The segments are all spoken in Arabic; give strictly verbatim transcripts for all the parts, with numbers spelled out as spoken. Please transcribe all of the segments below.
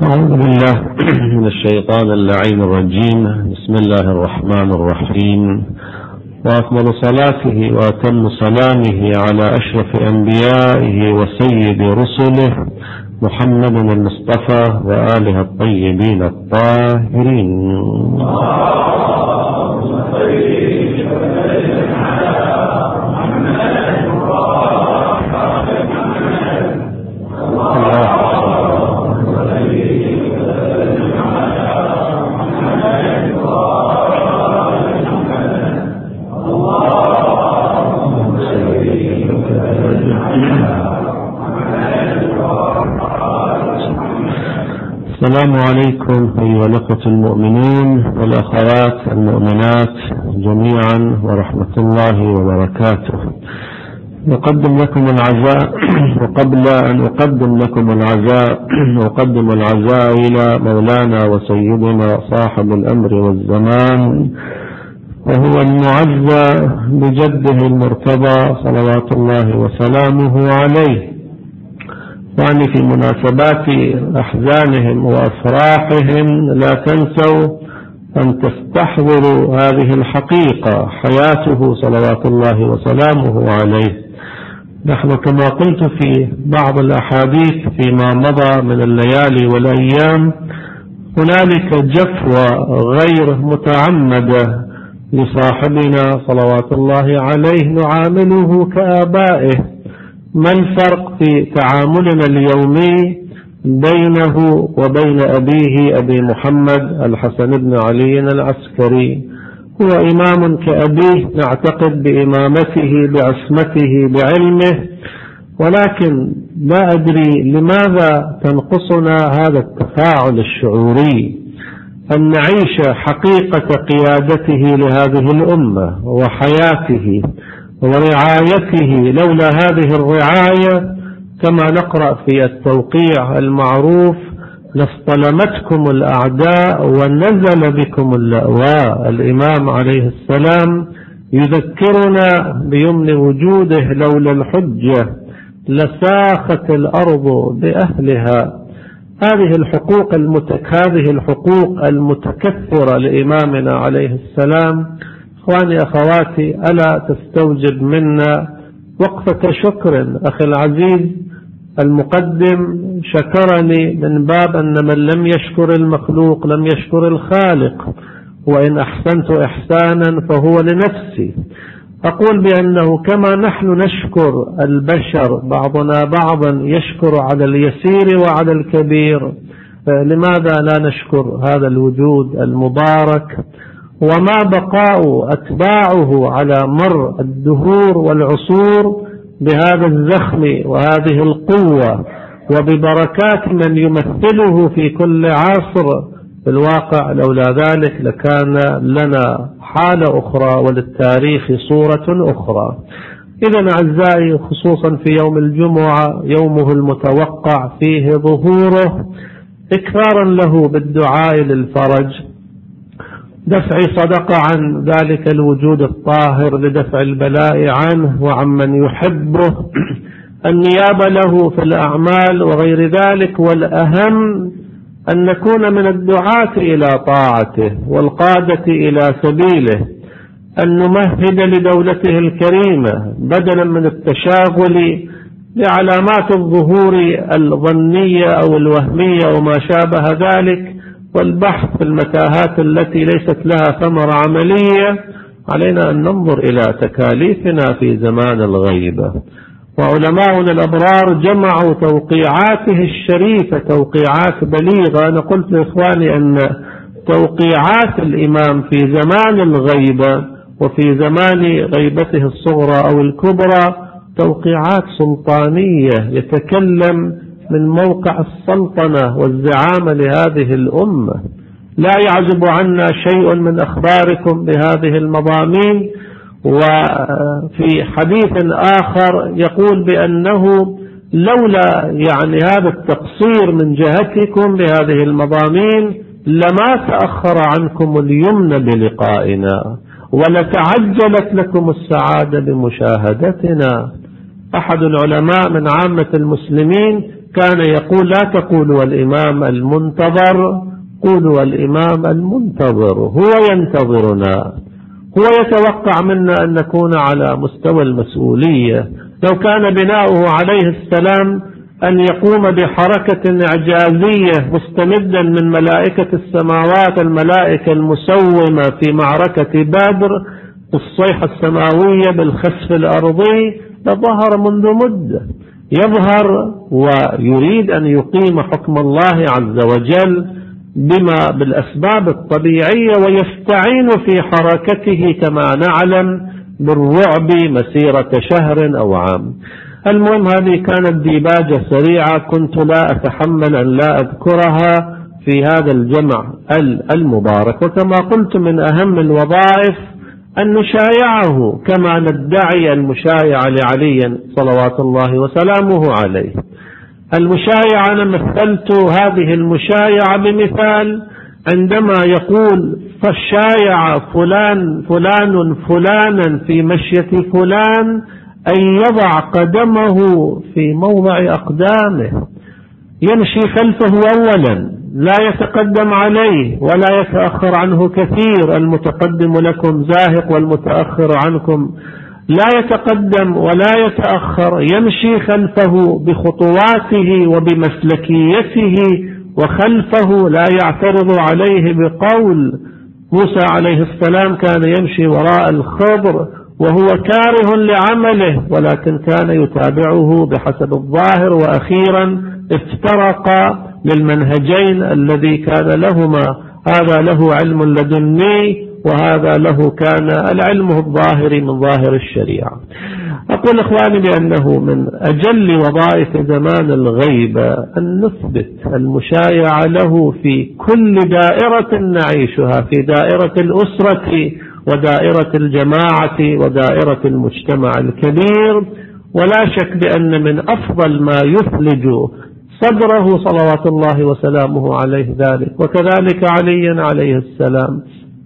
أعوذ بالله من الشيطان اللعين الرجيم. بسم الله الرحمن الرحيم، وأفضل صلاته وأتم سلامه على أشرف أنبيائه وسيد رسله محمد المصطفى وآله الطيبين الطاهرين. السلام عليكم أيها الأخوة المؤمنون والأخوات المؤمنات جميعا ورحمة الله وبركاته. نقدم لكم العزاء، وقبل أن أقدم لكم العزاء أقدم العزاء إلى مولانا وسيدنا صاحب الأمر والزمان، وهو المعزى بجده المرتضى صلوات الله وسلامه عليه. يعني في مناسبات أحزانهم وأفراحهم لا تنسوا أن تستحضروا هذه الحقيقة، حياته صلوات الله وسلامه عليه. نحن كما قلت في بعض الأحاديث فيما مضى من الليالي والأيام، هنالك جفوة غير متعمدة لصاحبنا صلوات الله عليه نعامله كآبائه. ما الفرق في تعاملنا اليومي بينه وبين أبيه أبي محمد الحسن بن علي العسكري؟ هو إمام كأبيه، نعتقد بإمامته بعصمته بعلمه، ولكن لا أدري لماذا تنقصنا هذا التفاعل الشعوري، أن نعيش حقيقة قيادته لهذه الأمة وحياته ورعايته. لولا هذه الرعاية كما نقرأ في التوقيع المعروف لاصطلمتكم الأعداء ونزل بكم اللأواء. الإمام عليه السلام يذكرنا بيمن وجوده: لولا الحجة لساخت الأرض بأهلها. هذه الحقوق المتك... هذه الحقوق المتكثرة لإمامنا عليه السلام، إخواني أخواتي، ألا تستوجب منا وقفة شكر؟ أخي العزيز المقدم شكرني من باب أن من لم يشكر المخلوق لم يشكر الخالق، وإن أحسنت إحسانا فهو لنفسي. أقول بأنه كما نحن نشكر البشر بعضنا بعضا يشكر على اليسير وعلى الكبير، لماذا لا نشكر هذا الوجود المبارك وما بقاء أتباعه على مر الدهور والعصور بهذا الزخم وهذه القوة وببركات من يمثله في كل عصر؟ في الواقع لولا ذلك لكان لنا حالة أخرى وللتاريخ صورة أخرى. إذن أعزائي، خصوصا في يوم الجمعة يومه المتوقع فيه ظهوره، إكثارا له بالدعاء للفرج، دفع صدقة عن ذلك الوجود الطاهر لدفع البلاء عنه وعمن يحبه، النيابة له في الأعمال وغير ذلك، والأهم أن نكون من الدعاة إلى طاعته والقادة إلى سبيله، أن نمهد لدولته الكريمة بدلا من التشاغل لعلامات الظهور الظنية أو الوهمية وما شابه ذلك، والبحث في المتاهات التي ليست لها ثمرة عملية. علينا أن ننظر إلى تكاليفنا في زمان الغيبة. وعلماؤنا الأبرار جمعوا توقيعاته الشريفة، توقيعات بليغة. أنا قلت لإخواني أن توقيعات الإمام في زمان الغيبة وفي زمان غيبته الصغرى أو الكبرى توقيعات سلطانية، يتكلم من موقع السلطنة والزعامة لهذه الأمة. لا يعزب عنا شيء من أخباركم بهذه المضامين. وفي حديث آخر يقول بأنه لولا يعني هذا التقصير من جهتكم بهذه المضامين لما تأخر عنكم اليمن بلقائنا ولتعجلت لكم السعادة بمشاهدتنا. أحد العلماء من عامة المسلمين كان يقول لا تقولوا الإمام المنتظر، قولوا الإمام المنتظر، هو ينتظرنا، هو يتوقع منا أن نكون على مستوى المسؤولية. لو كان بناؤه عليه السلام أن يقوم بحركة إعجازية مستمدا من ملائكة السماوات، الملائكة المسومة في معركة بدر، الصيحة السماوية بالخسف الأرضي، لظهر منذ مدة. يظهر ويريد أن يقيم حكم الله عز وجل بما بالأسباب الطبيعية، ويستعين في حركته كما نعلم بالرعب مسيرة شهر أو عام. المهم هذه كانت ديباجة سريعة كنت لا أتحمل أن لا أذكرها في هذا الجمع المبارك. وكما قلت من أهم الوظائف أن نشايعه كما ندعي المشايع لعلي صلوات الله وسلامه عليه. المشايعة أنا مثلت هذه المشايعة بمثال عندما يقول فشايع فلان فلان فلانا في مشية فلان أن يضع قدمه في موضع أقدامه، يمشي خلفه أولا، لا يتقدم عليه ولا يتأخر عنه كثير. المتقدم لكم زاهق والمتأخر عنكم لا يتقدم ولا يتأخر، يمشي خلفه بخطواته وبمسلكيته وخلفه، لا يعترض عليه بقول. موسى عليه السلام كان يمشي وراء الخضر وهو كاره لعمله، ولكن كان يتابعه بحسب الظاهر، وأخيرا افترق للمنهجين الذي كان لهما، هذا له علم لدني وهذا له كان العلم الظاهري من ظاهر الشريعة. أقول إخواني بأنه من أجل وظائف زمان الغيبة أن نثبت المشايع له في كل دائرة نعيشها، في دائرة الأسرة ودائرة الجماعة ودائرة المجتمع الكبير. ولا شك بأن من أفضل ما يثلج صدره صلوات الله وسلامه عليه ذلك، وكذلك علي عليه السلام.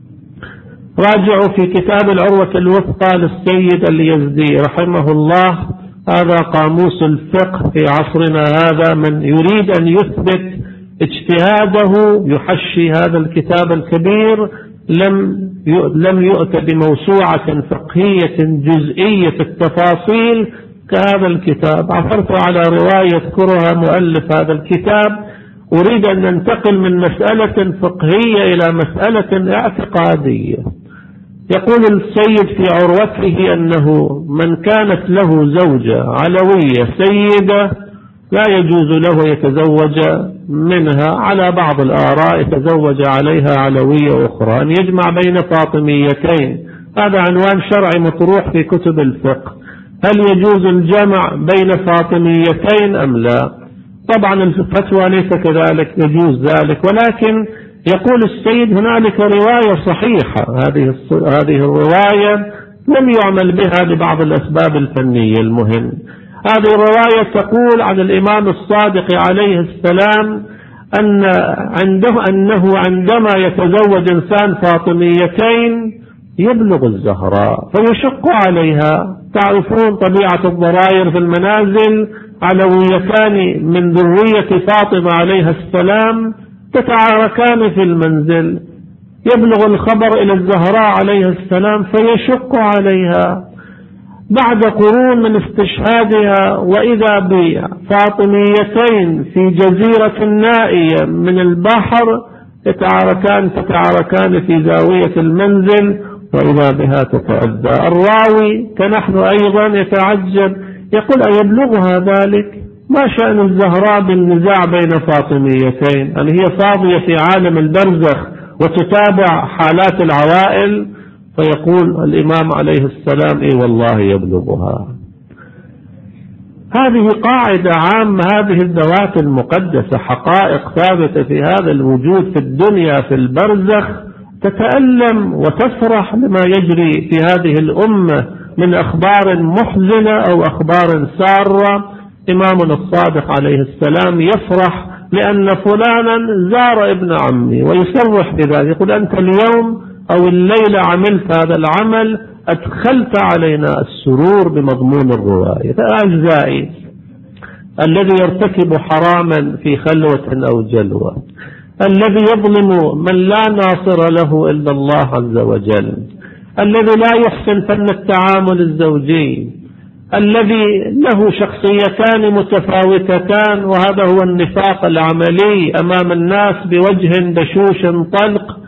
راجعوا في كتاب العروة الوثقى للسيد اليزدي رحمه الله، هذا قاموس الفقه في عصرنا هذا. من يريد أن يثبت اجتهاده يحشي هذا الكتاب الكبير. لم لم يؤت بموسوعة فقهية جزئية التفاصيل كهذا الكتاب. عثرت على رواية يذكرها مؤلف هذا الكتاب. أريد أن ننتقل من مسألة فقهية إلى مسألة اعتقادية. يقول السيد في عروته أنه من كانت له زوجة علوية سيدة لا يجوز له يتزوج منها، على بعض الآراء يتزوج عليها علوية أخرى، أن يجمع بين فاطميتين. هذا عنوان شرعي مطروح في كتب الفقه. هل يجوز الجمع بين فاطميتين أم لا؟ طبعا الفتوى ليس كذلك، يجوز ذلك، ولكن يقول السيد هنالك رواية صحيحة. هذه هذه الرواية لم يعمل بها لبعض الأسباب الفنية المهم. هذه الرواية تقول عن الإمام الصادق عليه السلام أن عنده أنه عندما يتزوج إنسان فاطميتين يبلغ الزهراء فيشق عليها. تعرفون طبيعة الضرائر في المنازل، علويتان من ذرية فاطمة عليها السلام تتعاركان في المنزل، يبلغ الخبر إلى الزهراء عليها السلام فيشق عليها. بعد قرون من استشهادها وإذا بفاطميتين في جزيرة نائية من البحر يتعاركان تتعاركان في زاوية المنزل، وإذا بها تتأذى. الراوي كنحن أيضا يتعجب، يقول أيبلغها ذلك؟ ما شأن الزهراء بالنزاع بين فاطميتين؟ هل هي فاضية في عالم البرزخ وتتابع حالات العوائل؟ فيقول الإمام عليه السلام إيه والله يبلغها. هذه قاعدة عامة. هذه الذوات المقدسة حقائق ثابتة في هذا الوجود في الدنيا في البرزخ، تتألم وتفرح لما يجري في هذه الأمة من أخبار محزنة أو أخبار سارة. إمامنا الصادق عليه السلام يفرح لأن فلانا زار ابن عمي ويصرح بذلك، يقول أنت اليوم أو الليلة عملت هذا العمل، أدخلت علينا السرور بمضمون الرواية. أعزائي، الذي يرتكب حراما في خلوة أو جلوة، الذي يظلم من لا ناصر له إلا الله عز وجل، الذي لا يحسن فن التعامل الزوجي، الذي له شخصيتان متفاوتتان، وهذا هو النفاق العملي أمام الناس بوجه بشوش طلق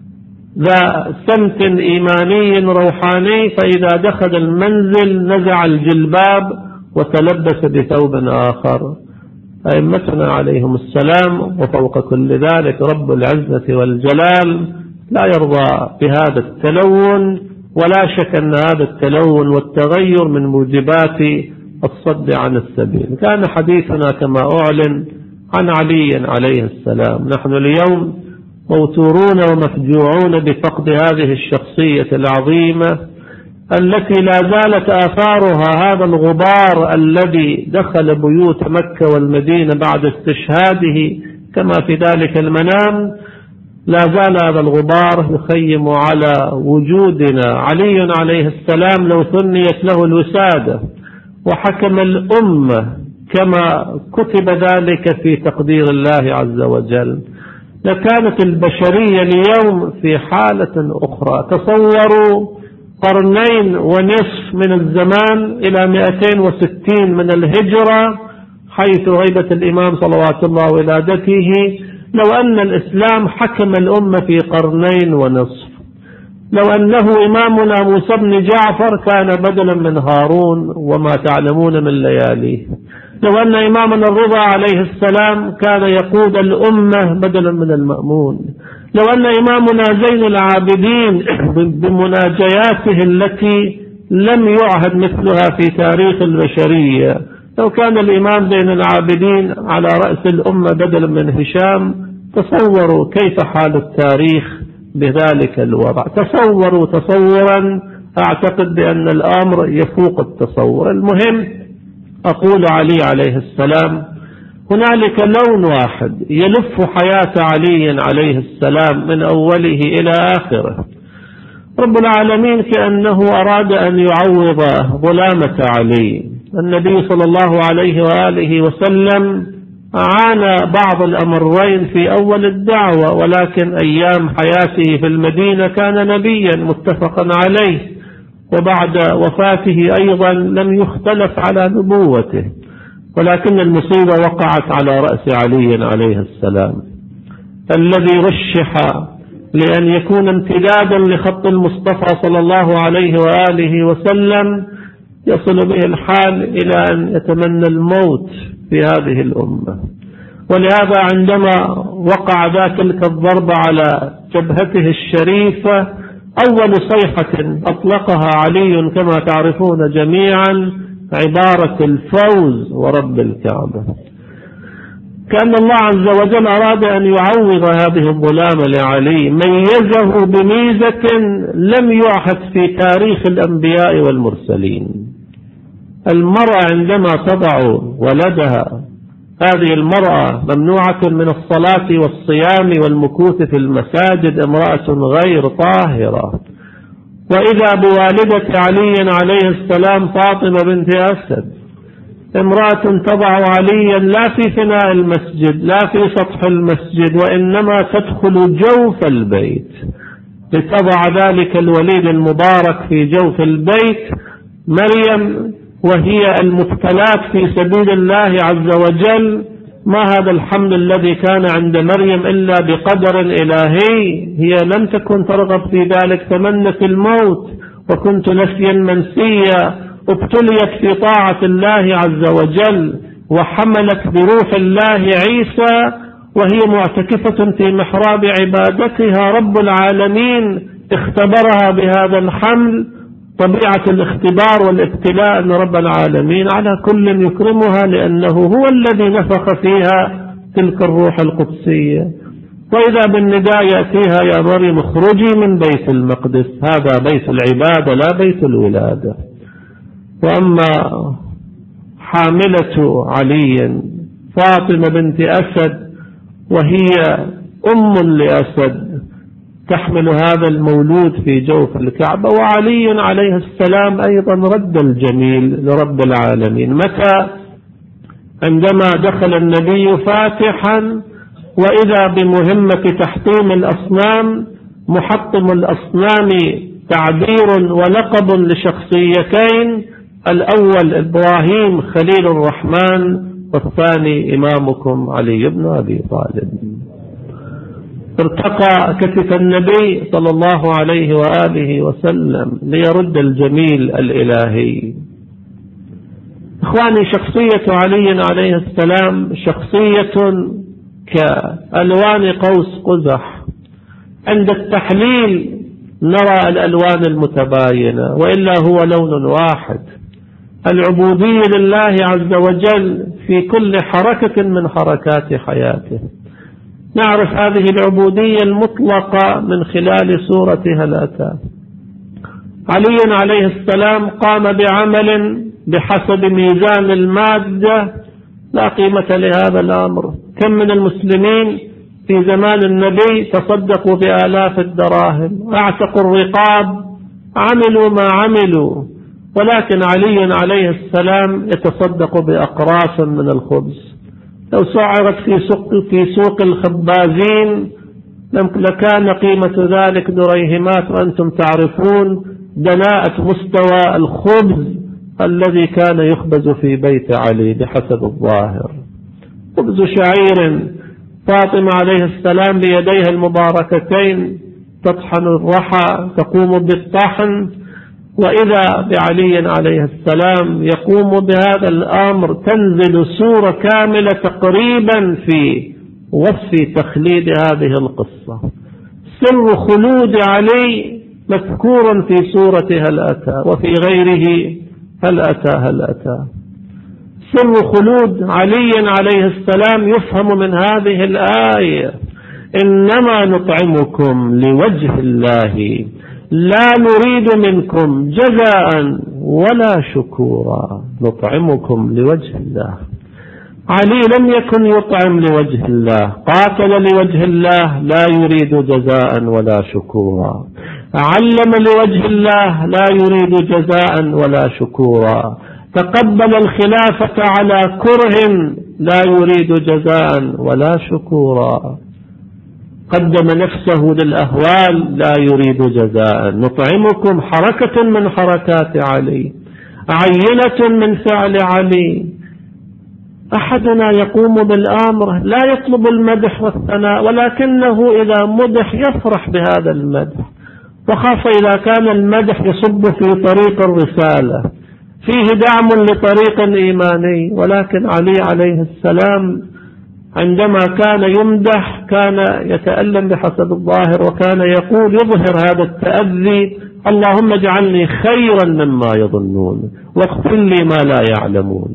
ذا سمت إيماني روحاني، فإذا دخل المنزل نزع الجلباب وتلبس بثوب آخر. أئمتنا عليهم السلام وفوق كل ذلك رب العزة والجلال لا يرضى بهذا التلون، ولا شك أن هذا التلون والتغير من موجبات الصد عن السبيل. كان حديثنا كما أعلن عن علي عليه السلام. نحن اليوم موتورون ومفجوعون بفقد هذه الشخصية العظيمة التي لا زالت آثارها هذا الغبار الذي دخل بيوت مكة والمدينة بعد استشهاده كما في ذلك المنام. لا زال هذا الغبار يخيم على وجودنا. علي عليه السلام لو ثنيت له الوسادة وحكم الأمة كما كتب ذلك في تقدير الله عز وجل لكانت البشرية اليوم في حالة أخرى. تصوروا قرنين ونصف من الزمان إلى مئتين وستين من الهجرة حيث غيبة الإمام صلوات الله ولادته، لو أن الإسلام حكم الأمة في قرنين ونصف، لو أنه إمامنا موسى بن جعفر كان بدلا من هارون وما تعلمون من لياليه، لو أن إمامنا الرضا عليه السلام كان يقود الأمة بدلا من المأمون، لو أن إمامنا زين العابدين بمناجياته التي لم يعهد مثلها في تاريخ البشرية، لو كان الإمام زين العابدين على رأس الأمة بدلا من هشام، تصوروا كيف حال التاريخ بذلك الوضع. تصوروا تصورا أعتقد بأن الأمر يفوق التصور. المهم أقول علي عليه السلام هنالك لون واحد يلف حياة علي عليه السلام من أوله إلى آخره. رب العالمين كأنه أراد أن يعوض ظلامة علي. النبي صلى الله عليه وآله وسلم عانى بعض الأمرين في أول الدعوة، ولكن أيام حياته في المدينة كان نبيا متفقا عليه، وبعد وفاته أيضا لم يختلف على نبوته، ولكن المصيبة وقعت على رأس علي عليه السلام الذي رشح لأن يكون امتدادا لخط المصطفى صلى الله عليه وآله وسلم، يصل به الحال إلى أن يتمنى الموت في هذه الأمة. ولهذا عندما وقع ذاك الضرب على جبهته الشريفة أول صيحة أطلقها علي كما تعرفون جميعا عبارة الفوز ورب الكعبة. كأن الله عز وجل أراد أن يعوض هذه الظلامة لعلي، ميزه بميزة لم يعهد في تاريخ الأنبياء والمرسلين. المرأة عندما تضع ولدها، هذه المرأة ممنوعة من الصلاة والصيام والمكوث في المساجد، امرأة غير طاهرة. وإذا بوالدة علي عليه السلام فاطمة بنت أسد، امرأة تضع عليا لا في فناء المسجد لا في سطح المسجد، وإنما تدخل جوف البيت لتضع ذلك الوليد المبارك في جوف البيت. مريم وهي المبتلات في سبيل الله عز وجل، ما هذا الحمل الذي كان عند مريم إلا بقدر إلهي، هي لم تكن ترغب في ذلك، تمنت الموت وكنت نسيا منسيا، ابتليت في طاعة الله عز وجل وحملت بروح الله عيسى وهي معتكفة في محراب عبادتها. رب العالمين اختبرها بهذا الحمل. طبيعة الاختبار والابتلاء أن رب العالمين على كل يكرمها لأنه هو الذي نفخ فيها تلك الروح القدسية. وإذا بالنداء يأتيها يا مريم اخرجي من بيت المقدس، هذا بيت العبادة لا بيت الولادة. وأما حاملة علي فاطمة بنت أسد وهي أم لأسد تحمل هذا المولود في جوف الكعبة، وعلي عليه السلام أيضا رد الجميل لرب العالمين. متى عندما دخل النبي فاتحا وإذا بمهمة تحطيم الأصنام. محطم الأصنام تعبير ولقب لشخصيتين، الأول إبراهيم خليل الرحمن، والثاني إمامكم علي بن أبي طالب. ارتقى كتف النبي صلى الله عليه وآله وسلم ليرد الجميل الإلهي. إخواني، شخصية علي عليه السلام شخصية كألوان قوس قزح. عند التحليل نرى الألوان المتباينة، وإلا هو لون واحد. العبودية لله عز وجل في كل حركة من حركات حياته. نعرف هذه العبودية المطلقة من خلال سورة هل أتى. علي عليه السلام قام بعمل بحسب ميزان المادة لا قيمة لهذا الأمر. كم من المسلمين في زمان النبي تصدقوا بآلاف الدراهم، اعتقوا الرقاب، عملوا ما عملوا، ولكن علي عليه السلام يتصدق بأقراص من الخبز. لو سعرت في سوق, في سوق الخبازين لكان قيمة ذلك دريهمات، وأنتم تعرفون دناءة مستوى الخبز الذي كان يخبز في بيت علي بحسب الظاهر. خبز شعير. فاطمة عليه السلام بيديها المباركتين تطحن الرحى، تقوم بالطحن، وإذا بعلي عليه السلام يقوم بهذا الأمر تنزل سورة كاملة تقريبا في وصف تخليد هذه القصة. سر خلود علي مذكور في سورة هل أتى وفي غيره هل أتى هل أتى. سر خلود علي عليه السلام يفهم من هذه الآية: إنما نطعمكم لوجه الله لا نريد منكم جزاء ولا شكورا. نطعمكم لوجه الله. علي لم يكن يطعم لوجه الله، قاتل لوجه الله لا يريد جزاء ولا شكورا. علم لوجه الله لا يريد جزاء ولا شكورا. تقبل الخلافة على كره لا يريد جزاء ولا شكورا. قدم نفسه للأهوال لا يريد جزاء. نطعمكم حركة من حركات علي، عينة من فعل علي. أحدنا يقوم بالأمر لا يطلب المدح والثناء، ولكنه إذا مدح يفرح بهذا المدح، وخاصة إذا كان المدح يصب في طريق الرسالة، فيه دعم لطريق إيماني. ولكن علي عليه السلام عندما كان يمدح كان يتألم بحسب الظاهر، وكان يقول يظهر هذا التأذي: اللهم اجعلني خيرا مما يظنون واغفر لي ما لا يعلمون.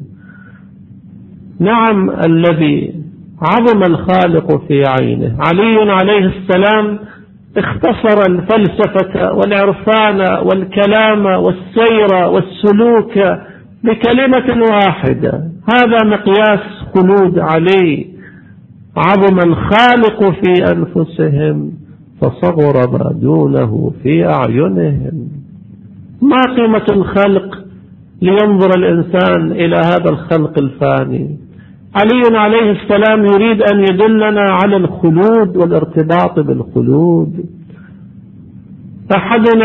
نعم، الذي عظم الخالق في عينه. علي عليه السلام اختصر الفلسفة والعرفان والكلام والسير والسلوك بكلمة واحدة. هذا مقياس خلود علي. عظم الخالق في أنفسهم فصغر ما دونه في أعينهم. ما قيمة الخلق لينظر الإنسان إلى هذا الخلق الفاني؟ علي عليه السلام يريد أن يدلنا على الخلود والارتباط بالخلود. أحدنا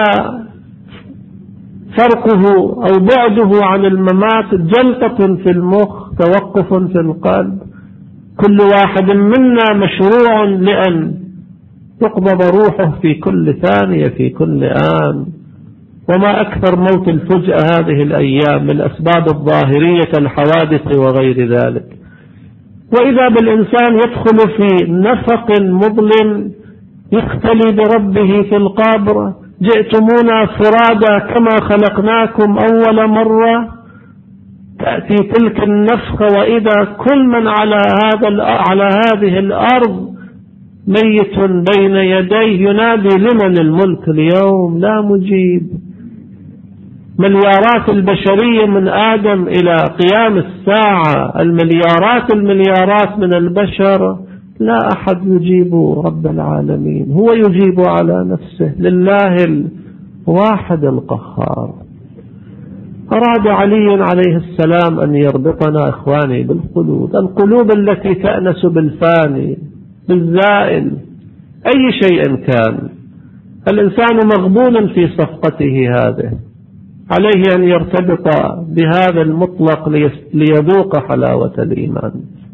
فرقه أو بعده عن الممات جلطة في المخ، توقف في القلب. كل واحد منا مشروع لأن تقبض روحه في كل ثانية في كل آن. وما أكثر موت الفجأة هذه الأيام من الأسباب الظاهرية الحوادث وغير ذلك. وإذا بالإنسان يدخل في نفق مظلم يختلي بربه في القبر: جئتمونا فرادا كما خلقناكم أول مرة. تأتي تلك النفخة وإذا كل من على هذا على هذه الأرض ميت بين يديه ينادي: لمن الملك اليوم؟ لا مجيب. مليارات البشرية من آدم إلى قيام الساعة، المليارات المليارات من البشر، لا أحد يجيب رب العالمين. هو يجيب على نفسه، لله الواحد القهار. أراد علي عليه السلام أن يربطنا إخواني بالقلوب، القلوب التي تأنس بالفاني بالزائل أي شيء كان. الإنسان مغبون في صفقته هذه، عليه أن يرتبط بهذا المطلق ليذوق حلاوة الإيمان.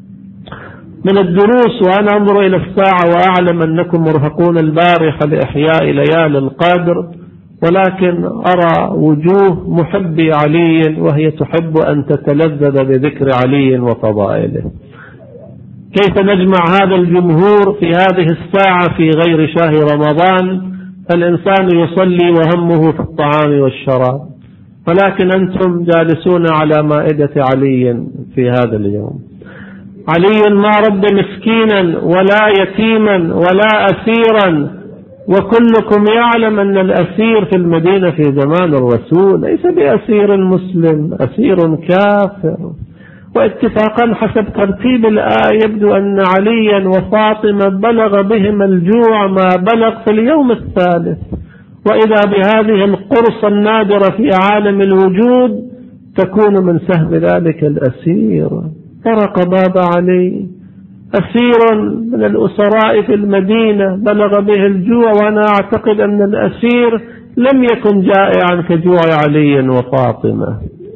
من الدروس، وأنا أنظر إلى الساعة وأعلم أنكم مرهقون البارحة لإحياء ليالي القدر، ولكن أرى وجوه محبي علي وهي تحب أن تتلذذ بذكر علي وفضائله. كيف نجمع هذا الجمهور في هذه الساعة في غير شهر رمضان؟ الإنسان يصلي وهمه في الطعام والشراب، ولكن أنتم جالسون على مائدة علي في هذا اليوم. علي ما رد مسكينا ولا يتيما ولا أسيرا، وكلكم يعلم أن الأسير في المدينة في زمان الرسول ليس بأسير مسلم، أسير كافر. واتفاقا حسب ترتيب الآية يبدو أن عليا وفاطمة بلغ بهم الجوع ما بلغ في اليوم الثالث، وإذا بهذه القرصة النادرة في عالم الوجود تكون من سهم ذلك الأسير. طرق باب علي أسير من الأسراء في المدينة بلغ به الجوع، وأنا أعتقد أن الأسير لم يكن جائعا كجوع علي وفاطمة.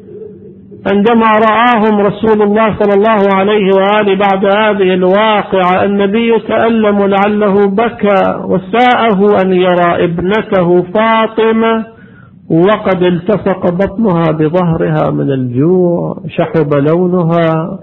عندما رآهم رسول الله صلى الله عليه وآله بعد هذه الواقعة النبي تألم لعله بكى، وساءه أن يرى ابنته فاطمة وقد التصق بطنها بظهرها من الجوع، شحب لونها.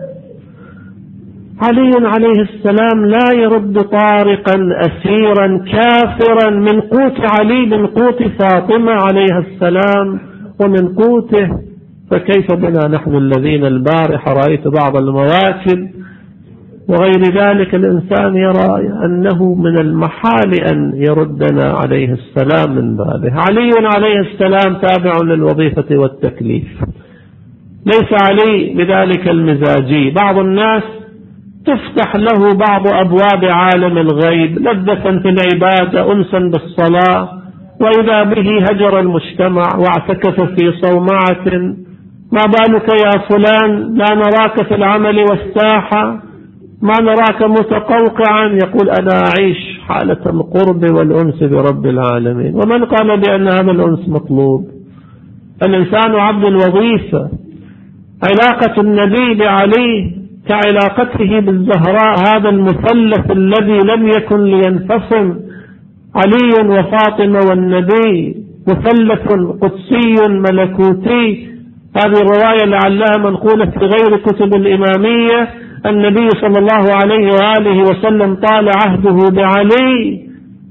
علي عليه السلام لا يرد طارقا أسيرا كافرا من قوت علي، من قوت فاطمة عليها السلام ومن قوته، فكيف بنا نحن الذين البارحة رأيت بعض المواكب وغير ذلك الإنسان يرى أنه من المحال أن يردنا عليه السلام من باله. علي عليه السلام تابع للوظيفة والتكليف، ليس علي بذلك المزاجي. بعض الناس تفتح له بعض أبواب عالم الغيب لذة في العبادة أنسا بالصلاة، وإذا به هجر المجتمع واعتكف في صومعة. ما بالك يا فلان لا نراك في العمل والساحة، ما نراك متقوقعا؟ يقول أنا أعيش حالة القرب والأنس برب العالمين. ومن قال بأن هذا الأنس مطلوب؟ الإنسان عبد الوظيفة. علاقة النبي بعلي كعلاقته بالزهراء، هذا المثلث الذي لم يكن لينفصل، علي وفاطمة والنبي، مثلث قدسي ملكوتي. هذه الرواية لعلها منقولة في غير كتب الإمامية. النبي صلى الله عليه وآله وسلم طال عهده بعلي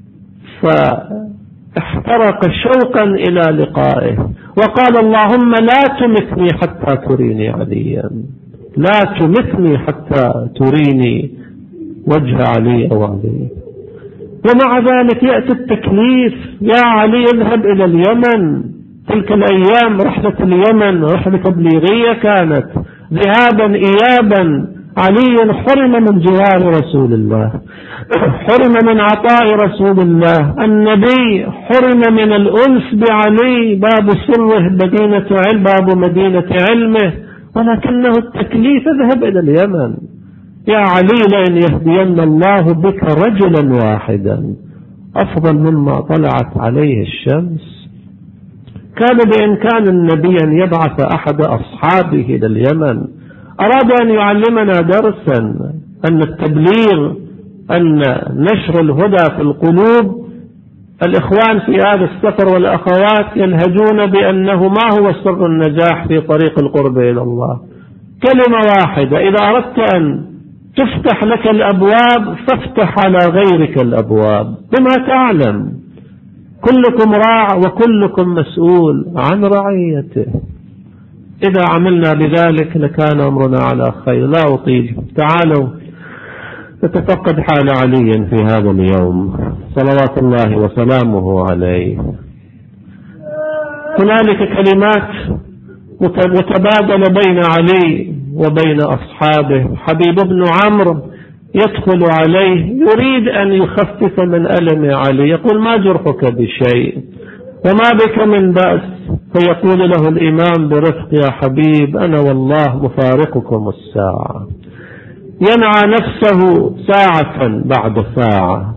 فاحترق شوقا إلى لقائه، وقال اللهم لا تمتني حتى تريني عليا، لا تمتني حتى تريني وجه علي أو علي. ومع ذلك يأتي التكليف، يا علي اذهب إلى اليمن. تلك الأيام رحلة اليمن رحلة تبليغية كانت، ذهابا إيابا. علي حرم من جوار رسول الله، حرم من عطاء رسول الله، النبي حرم من الأنس بعلي، باب سره مدينة علم، باب مدينة علمه، ولكنه التكليف اذهب إلى اليمن. يا علي لأن يهدين الله بك رجلا واحدا أفضل مما طلعت عليه الشمس. كان بإمكان النبي أن يبعث أحد أصحابه إلى اليمن. أراد أن يعلمنا درسا، أن التبليغ، أن نشر الهدى في القلوب. الإخوان في هذا السفر والأخوات ينهجون بأنه ما هو سر النجاح في طريق القرب إلى الله؟ كلمة واحدة، إذا أردت أن تفتح لك الأبواب فافتح على غيرك الأبواب بما تعلم. كلكم راع وكلكم مسؤول عن رعيته. إذا عملنا بذلك لكان أمرنا على خير. لا أطيل، تعالوا نتفقد حال علي في هذا اليوم صلوات الله وسلامه عليه. هنالك كلمات متبادلة بين علي وبين أصحابه. حبيب بن عمرو يدخل عليه يريد أن يخفف من ألم علي، يقول ما جرحك بشيء وما بك من بأس، فيقول له الإمام برفق: يا حبيب أنا والله مفارقكم الساعة. ينعى نفسه ساعة بعد ساعة،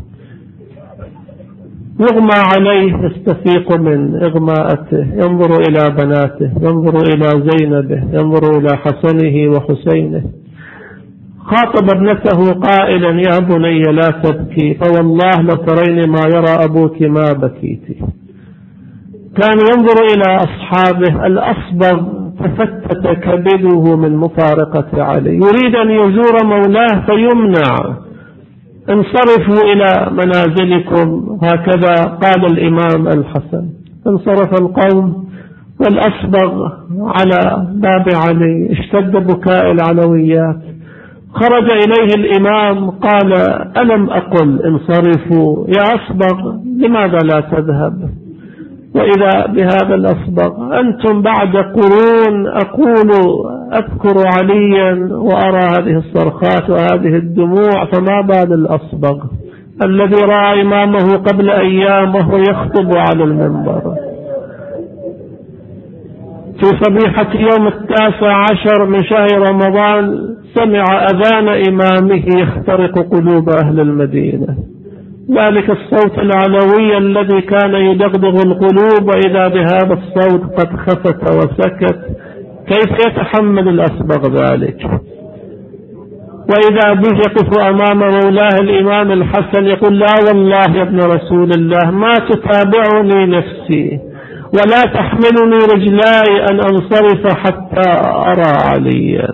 يغمى عليه، يستفيق من إغماءته، ينظر إلى بناته، ينظر إلى زينبه، ينظر إلى حسنه وحسينه. خاطب ابنته قائلا: يا بني لا تبكي، فوالله لترين ما يرى أبوك ما بكيتي. كان ينظر إلى أصحابه. الأصبغ تفتت كبده من مفارقة علي، يريد أن يزور مولاه فيمنع: انصرفوا إلى منازلكم. هكذا قال الإمام الحسن. انصرف القوم والأصبغ على باب علي، اشتد بكاء العلويات. خرج إليه الإمام قال: ألم أقل انصرفوا يا أصبغ، لماذا لا تذهب؟ وإذا بهذا الأصبغ: أنتم بعد قرون أقول أذكر عليا وأرى هذه الصرخات وهذه الدموع، فما بال الأصبغ الذي رأى إمامه قبل أيام وهو يخطب على المنبر. في صبيحة يوم التاسع عشر من شهر رمضان سمع أذان إمامه يخترق قلوب أهل المدينة، ذلك الصوت العلوي الذي كان يدغدغ القلوب، وإذا بهذا الصوت قد خفت وسكت. كيف يتحمل الأصبغ ذلك؟ وإذا به يقف أمام مولاه الإمام الحسن يقول: لا والله يا ابن رسول الله ما تتابعني نفسي ولا تحملني رجلاي أن أنصرف حتى أرى عليا.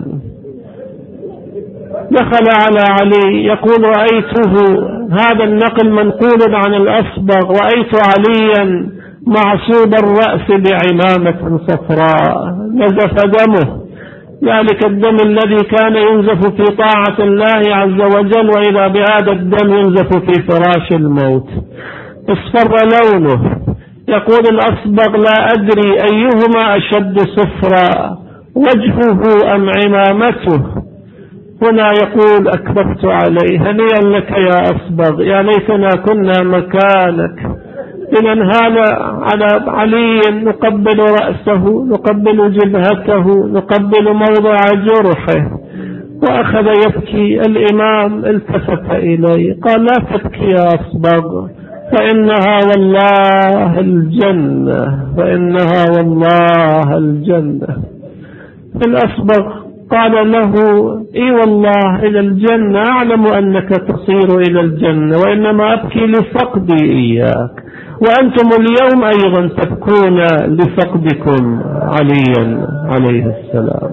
دخل على علي يقول: رأيته، هذا النقل منقول عن الأصبغ، رأيت عليا معصوب الرأس بعمامة صفراء نزف دمه، ذلك الدم الذي كان ينزف في طاعة الله عز وجل، وإذا بهذا الدم ينزف في فراش الموت. اصفر لونه. يقول الأصبغ: لا أدري أيهما أشد صفرا، وجهه أم عمامته. هنا يقول: أكبرت عليه، هنيئا لك يا أصبغ، يا ليتنا كنا مكانك، لننهال على علي، نقبل رأسه، نقبل جبهته، نقبل موضع جرحه. وأخذ يبكي. الإمام التفت إليه قال: لا تبكي يا أصبغ، فإنها والله الجنة، فإنها والله الجنة. الأصبغ قال له: اي والله إلى الجنة، أعلم أنك تصير إلى الجنة، وإنما أبكي لفقدي إياك، وأنتم اليوم أيضا تبكون لفقدكم عليا عليه السلام.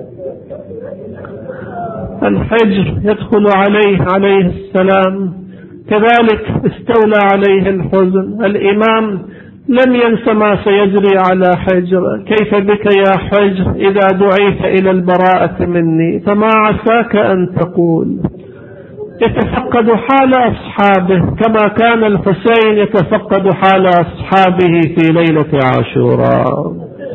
الحجر يدخل عليه عليه السلام، كذلك استولى عليه الحزن. الإمام لم ينس ما سيجري على حجر. كيف بك يا حجر إذا دعيت إلى البراءة مني، فما عساك أن تقول؟ يتفقد حال أصحابه كما كان الحسين يتفقد حال أصحابه في ليلة عاشوراء.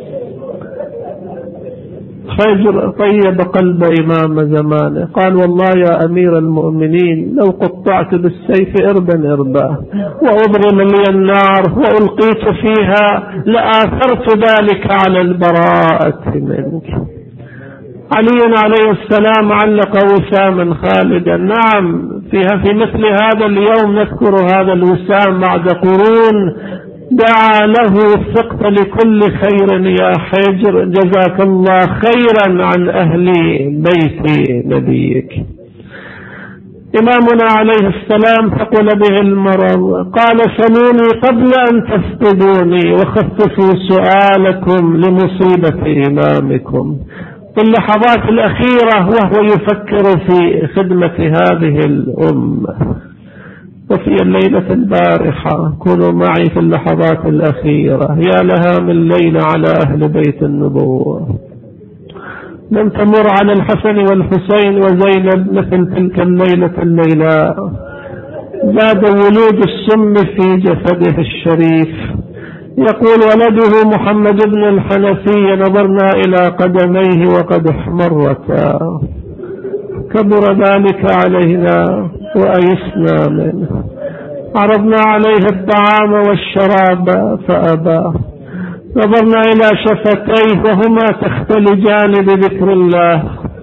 حجر طيب قلب إمام زمانه، قال: والله يا أمير المؤمنين لو قطعت بالسيف إربا إربا وأضرم لي النار وألقيت فيها لآثرت ذلك على البراءة منك. علي عليه السلام علق وساما خالدا. نعم، فيها في مثل هذا اليوم نذكر هذا الوسام بعد قرون. دعا له الثقة لكل خير يا حجر، جزاك الله خيرا عن أهل بيت نبيك. إمامنا عليه السلام ثقل به المرض، قال: سلوني قبل أن تفقدوني وخففوا سؤالكم لمصيبة إمامكم. في اللحظات الأخيرة وهو يفكر في خدمة هذه الأمة. وفي الليلة البارحة كونوا معي في اللحظات الأخيرة، يا لها من ليلة على أهل بيت النبوة. لم تمر على الحسن والحسين وزينب مثل تلك الليلة الليلة. زاد ولود السم في جسده الشريف. يقول ولده محمد بن الحنفية: نظرنا إلى قدميه وقد احمرتا، كبر ذلك علينا وأيسنا منه. عرضنا عليه الطعام والشراب فأبى، نظرنا إلى شفتيه وهما تختلجان بذكر الله،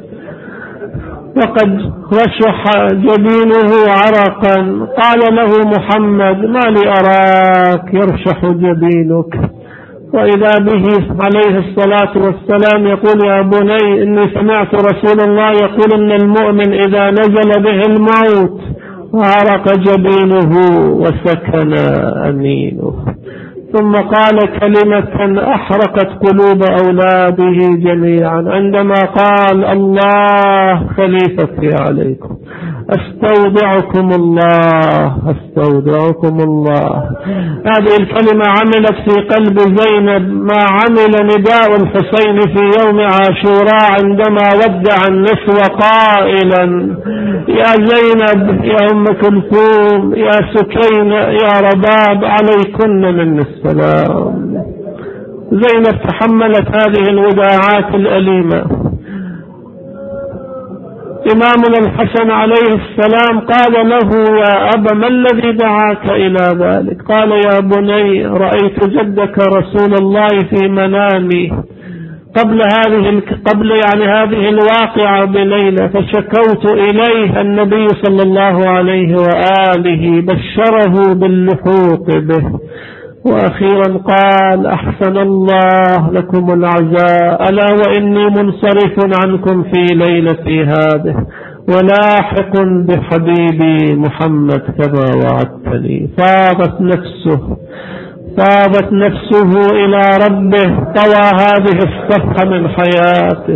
وقد رشح جبينه عرقا. قال له محمد: ما لي أراك يرشح جبينك؟ وإذا به عليه الصلاة والسلام يقول: يا بني إني سمعت رسول الله يقول إن المؤمن إذا نزل به الموت عرق جبينه وسكن أنينه. ثم قال كلمة أحرقت قلوب أولاده جميعا عندما قال: الله خليفتي عليكم، أستودعكم الله أستودعكم الله. هذه الكلمة عملت في قلب زينب ما عمل نداء الحسين في يوم عاشوراء عندما ودع النسوة قائلا: يا زينب، يا أم كلثوم، يا سكينة، يا رباب، عليكن من السلام. زينب تحملت هذه الوداعات الأليمة. إمامنا الحسن عليه السلام قال له: يا أبا، ما الذي دعاك إلى ذلك؟ قال: يا بني، رأيت جدك رسول الله في منامي قبل هذه قبل يعني هذه الواقعة بليلة، فشكوت إليه النبي صلى الله عليه وآله بشره باللحوق به، وأخيرا قال: أحسن الله لكم العزاء، ألا وإني منصرف عنكم في ليلتي هذه ولاحق بحبيبي محمد كما وعدتني. فاضت نفسه فاضت نفسه إلى ربه، طوى هذه الصفحة من حياته،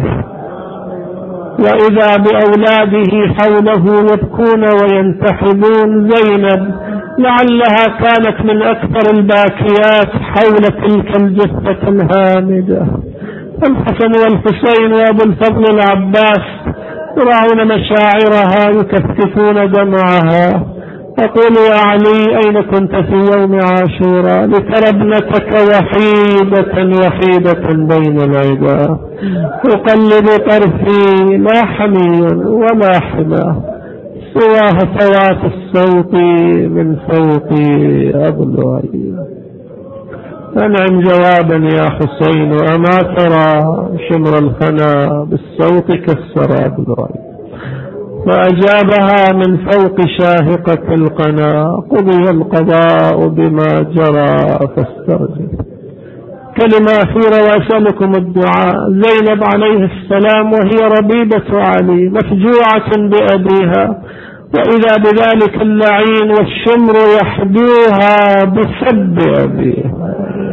وإذا بأولاده حوله يبكون وينتحبون. زينب لعلها كانت من أكثر الباكيات حول تلك الجثة الهامدة. الحسن والحسين وأبو الفضل العباس يراعون مشاعرها، يكثفون دمعها. أقول: يا علي، أين كنت في يوم عاشوراء لترى ابنتك وحيدة وحيدة بين العدا؟ أقلب طرفي، لا حمي ولا حمى سوى هفوات الصوت من فوق أضلعي. أنعم جوابا يا حسين، وأما ترى شمر الخنا بالصوت كسر أضلعي. فأجابها من فوق شاهقة القنا: قضي القضاء بما جرى فاسترجل. كلمة أخيرة وأسألكم الدعاء. زينب عليه السلام وهي ربيبة علي مفجوعة بأبيها، وإذا بذلك اللعين والشمر يحدوها بسب أبيها،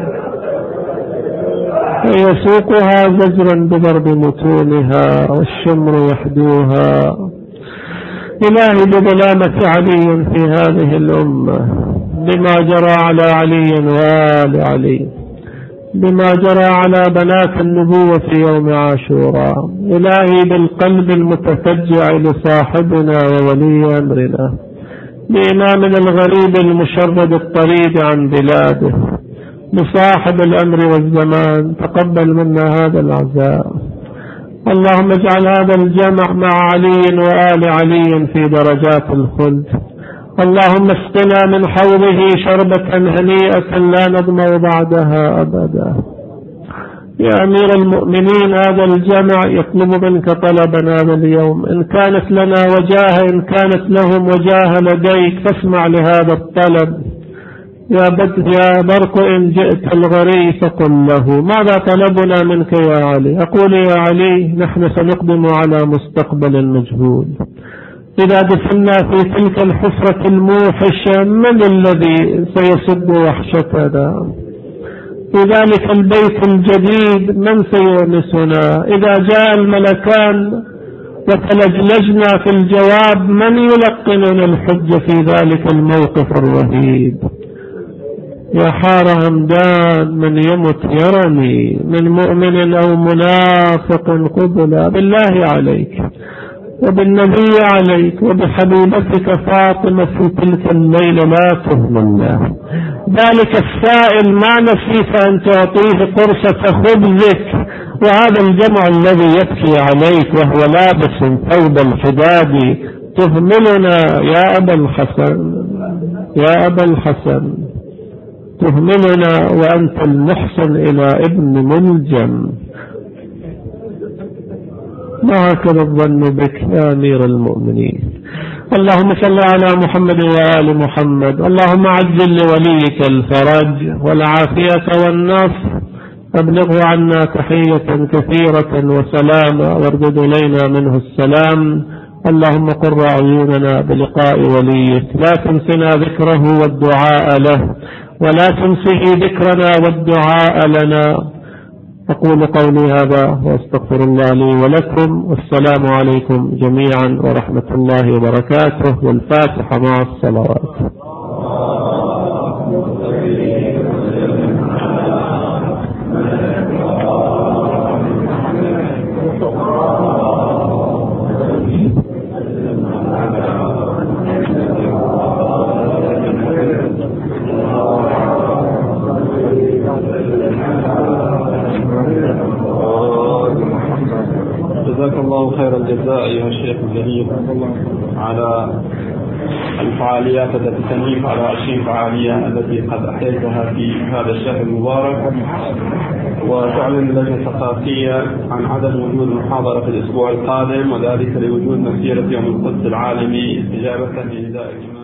يسوقها زجرا بضرب متونها، والشمر يحدوها. إلهي بظلامة علي في هذه الأمة، بما جرى على علي وآل علي، بما جرى على بنات النبوة في يوم عاشوراء. إلهي بالقلب المتفجع لصاحبنا وولي أمرنا، بإمامنا الغريب المشرد الطريد عن بلاده، بصاحب الأمر والزمان، تقبل منا هذا العزاء. اللهم اجعل هذا الجمع مع علي وآل علي في درجات الخلد. اللهم اسقنا من حوضه شربة هنيئة لا نظمأ بعدها أبدا. يا أمير المؤمنين، هذا الجمع يطلب منك طلبا هذا اليوم، إن كانت لنا وجاهة، إن كانت لهم وجاهة لديك، فاسمع لهذا الطلب. يا بدر يا برق إن جئت الغري فقل له: ماذا طلبنا منك يا علي؟ أقول: يا علي، نحن سنقدم على مستقبل مجهول. إذا دفنا في تلك الحفرة الموحشة، من الذي سيسد وحشتنا؟ في ذلك البيت الجديد من سيونسنا؟ إذا جاء الملكان وتلجلجنا في الجواب، من يلقننا الحج في ذلك الموقف الرهيب؟ يا حار همدان، من يمت يرمي من مؤمن أو منافق قبلا. بالله عليك وبالنبي عليك وبحبيبتك فاطمة في تلك الليلة لا تهملنا. ذلك السائل ما نسيت أن تعطيه قرصة خبزك، وهذا الجمع الذي يبكي عليك وهو لابس ثوب الحداد تهملنا. يا أبا الحسن، يا أبا الحسن، تهملنا وأنت المحسن إلى ابن ملجم. ما هكذا الظن بك يا أمير المؤمنين. اللهم صل على محمد وآل محمد. اللهم عجل لوليك الفرج والعافية والنصر. أبلغه عنا تحية كثيرة وسلاما واردد إلينا منه السلام. اللهم قر عيوننا بلقاء وليك. لا تنسنا ذكره والدعاء له، ولا تنسه ذكرنا والدعاء لنا. أقول قولي هذا وأستغفر الله لي ولكم، والسلام عليكم جميعا ورحمة الله وبركاته، والفاتحة مع الصلوات. جزاك الله خير الجزاء أيها الشيخ الجليل على الفعاليات التي تنيف على عشرين فعالية التي قد أحييتها في هذا الشهر المبارك، وتعلن اللجنة الثقافية عن عدم وجود محاضرة في الأسبوع القادم، وذلك لوجود مسيرة يوم القدس العالمي استجابة لنداء الإمام.